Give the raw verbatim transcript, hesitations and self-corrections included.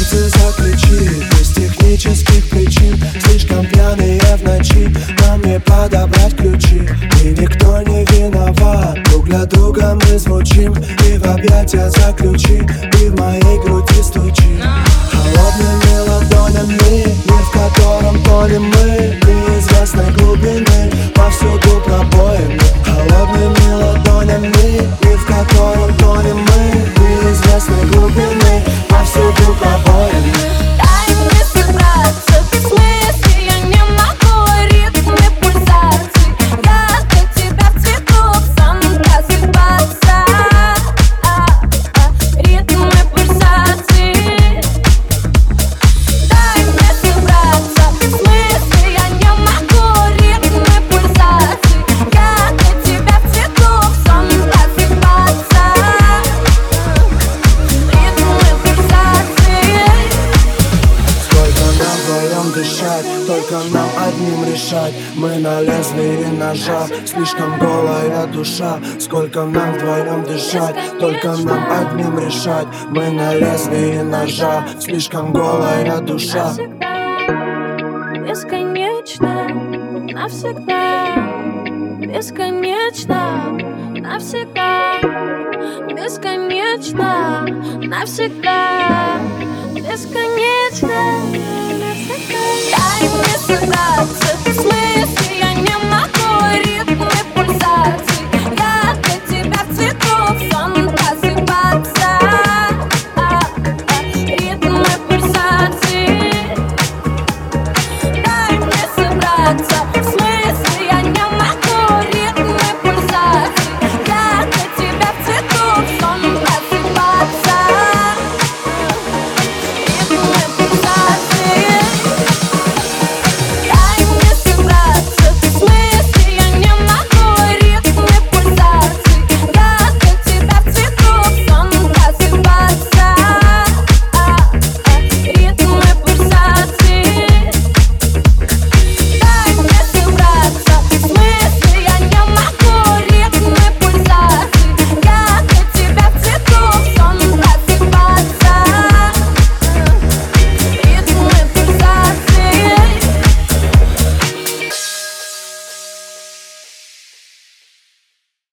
сердце заключи, без технических причин. Слишком пьяные в ночи, нам не подобрать ключи. И никто не виноват, друг для друга мы звучим. И в объятия заключи, и в моей груди стучи. Холодными ладонями, мир, в котором тонем мы, неизвестной глубины, повсюду пробоины. Холодными ладонями, мир, в котором тонем мы, неизвестной глубины, повсюду пробоины. Дай мне собраться, без мысли я не могу. Ритмы пульсаций, я для тебя в цвету сам просыпаться. Ритмы пульсаций. Дай мне собраться, без мысли я не могу. Ритмы пульсаций, я для тебя в цвету сам просыпаться. Ритмы пульсаций. Сколько нам вдвоем дышать, только нам одним решать. Мы на лезвии ножа, слишком голая душа. Сколько нам вдвоем дышать, только нам одним решать. Мы на лезвии ножа, слишком голая душа. Бесконечно, навсегда. Бесконечно, навсегда. Бесконечно, навсегда. Бесконечно, навсегда. Дай мне